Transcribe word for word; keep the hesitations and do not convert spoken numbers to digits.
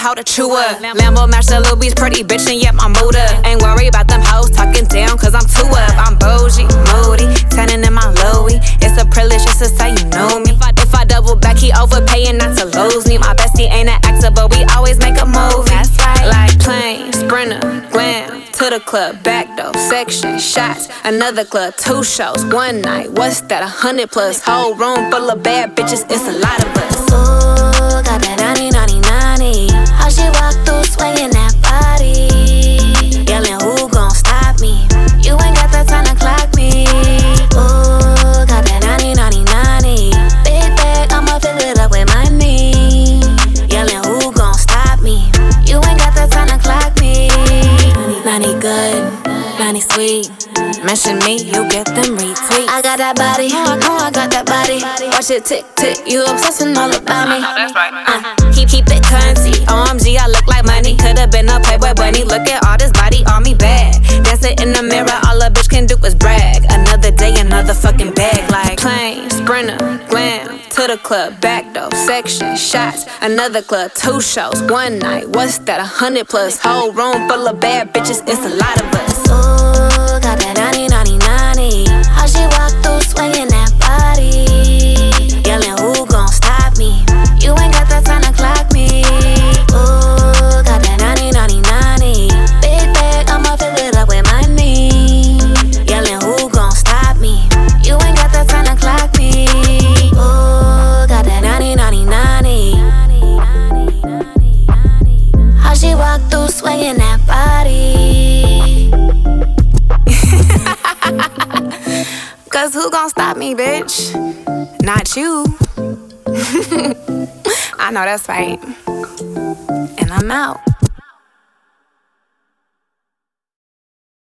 how to chew up. Lambo match the Lil B's pretty bitch and yet my mood up. Ain't worried about them hoes talking down cause I'm too up. I'm bougie, moody, tanning in my Louis. It's a privilege just to say you know me. If I, if I double back, he overpaying not to lose me. My bestie ain't an actor, but we always make a movie. That's right. Like plane, sprinter, glam, to the club, back door, section, shots, another club, two shows, one night. What's that? A hundred plus, whole room full of bad bitches. It's a lot of us. Ooh, got that ninety, ninety, ninety. How she walk through swinging that body, yelling who gon' stop me? You ain't got the time to clock me. Ooh, got that ninety, ninety, ninety. Big bag, I'ma fill it up with money, yelling who gon' stop me? You ain't got the time to clock me. ninety good, ninety sweet. Mention me, you get them retweets. I got that body, oh, I know I got that body. Watch it tick tick, you obsessing all about me. That's right. Uh, keep keep it currency. O M G, I look like money. Could've been a Playboy bunny. Look at all this body on me bad. Dancing in the mirror, all a bitch can do is brag. Another day, another fucking bag. Like plane, sprinter, glam, to the club, back door, section, shots, another club, two shows, one night. What's that? A hundred plus, whole room full of bad bitches. It's a lot of us. Ooh, got that ninety, ninety, ninety. How she walk through swinging that body, yelling who gon' stop me? You ain't got the time to clock me. Ooh, got that ninety, ninety, ninety. Big bag, I'ma fill it up with money, yelling who gon' stop me? You ain't got the time to clock me. Ooh, got that ninety, ninety, ninety. How she walk through swinging that body. Cause who gon' stop me, bitch? Not you. I know that's right. And I'm out.